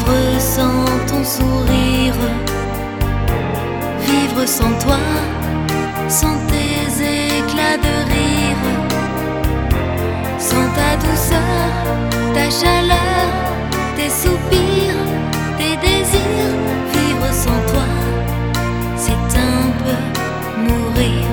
Vivre sans ton sourire, vivre sans toi, sans tes éclats de rire, sans ta douceur, ta chaleur, tes soupirs, tes désirs. Vivre sans toi, c'est un peu mourir.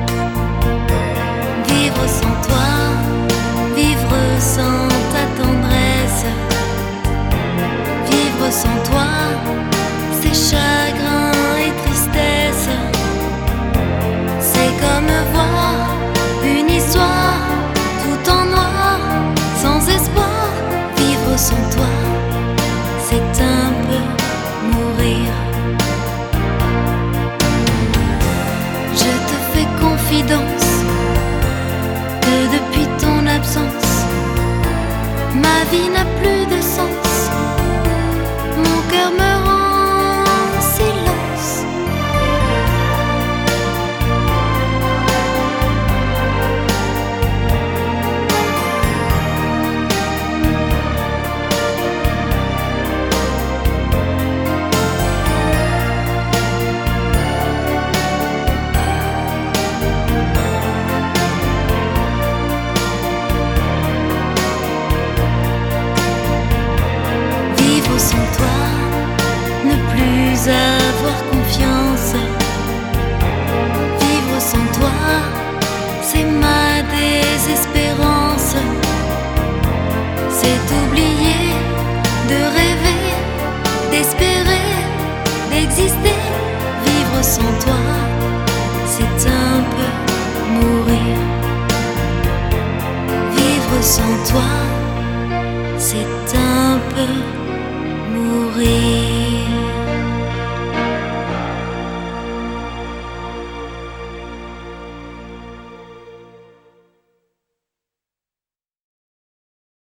Vivre sans toi, vivre sans ta tendresse. Vivre sans toi, c'est chagrin et tristesse. C'est comme voir une histoire tout en noir, sans espoir. Vivre sans toi, c'est un peu mourir. Je te fais confidence que depuis ton absence, ma vie n'a plus de sens. Mon cœur me rend silence. Vivre sans toi, ne plus avoir confiance. Vivre sans toi, c'est ma désespérance. C'est oublier de rêver, d'espérer, d'exister. Vivre sans toi, c'est un peu mourir. Vivre sans toi, c'est un peu mourir.